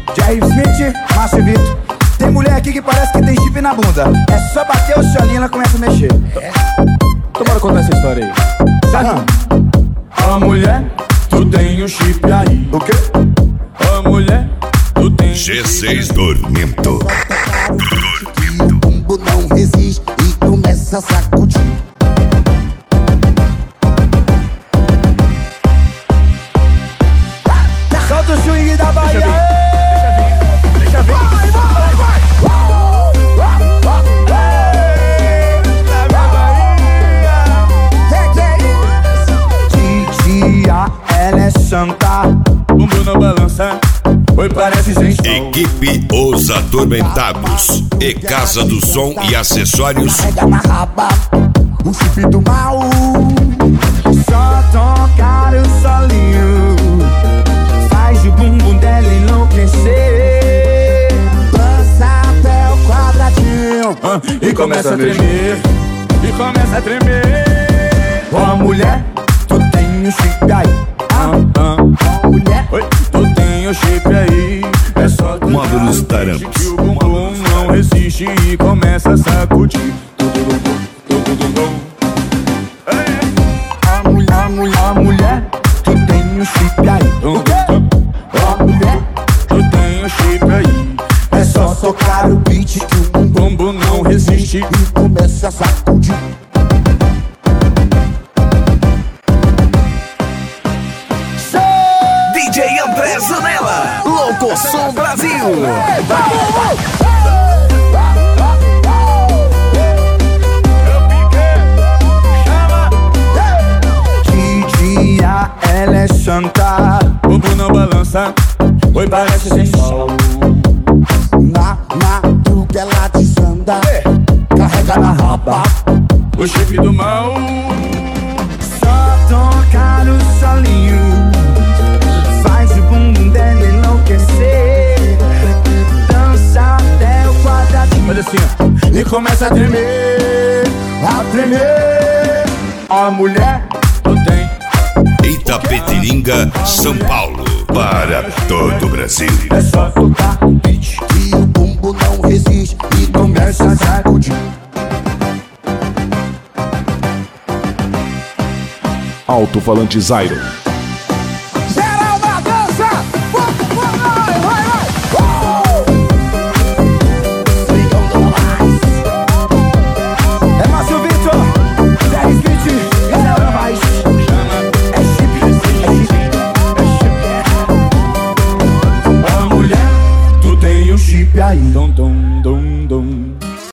Jerry Smith, Márcio Vitor. Tem mulher aqui que parece que tem chip na bunda. É só bater o cholinho e ela começa a mexer. Então bora contar essa história aí. A mulher, tu tem um chip aí. O quê? A mulher, tu tem G6 Dormento. O bumbo não resiste e começa a sacudir. Solta o swing da Bahia. Deixa ver. Titia, ela é santa. Bumbum na balança. Oi, parece sem som. Equipe Os Atormentados e Casa do Som e Acessórios. Carrega na raba o chip do mal. Só tocar o solinho faz o bumbum dela enlouquecer. Dança até o quadradinho E começa a tremer. E começa a tremer. Ó, mulher, tu tem um chip aí. mulher. Oi, tu tem o chip aí. É só tu Módulos dar um Taramps. que o bumbum não resiste e começa a sacudir. A mulher, tu tem um chip aí. O quê? Ó, mulher, tu tem um chip aí. É só tocar o beat que o bumbum Bumbum não resiste. e começa a sacudir. DJ André Zanella, Louco Som Brasil. Titia, ela é santa. Bumbum na balança. Oi, parece sem sol. Na madruga ela desanda. Carrega na raba O chip do mal. Só tocar o solinho faz o bumbum dela enlouquecer. Dança até o quadradinho. Faz assim, ó. E começa a tremer. A tremer. A mulher, tu tem. Itapetininga, São Paulo. Para todo o Brasil. É só tocar o beat e o bumbo não resiste e começa a sacudir. Alto-falante Zairo. Geral na dança! Vai! É Márcio Vitor, Jerry Smith, Israel Vaz. É chip, é chip. A mulher, tu tem um chip aí. Dom, dom, dom.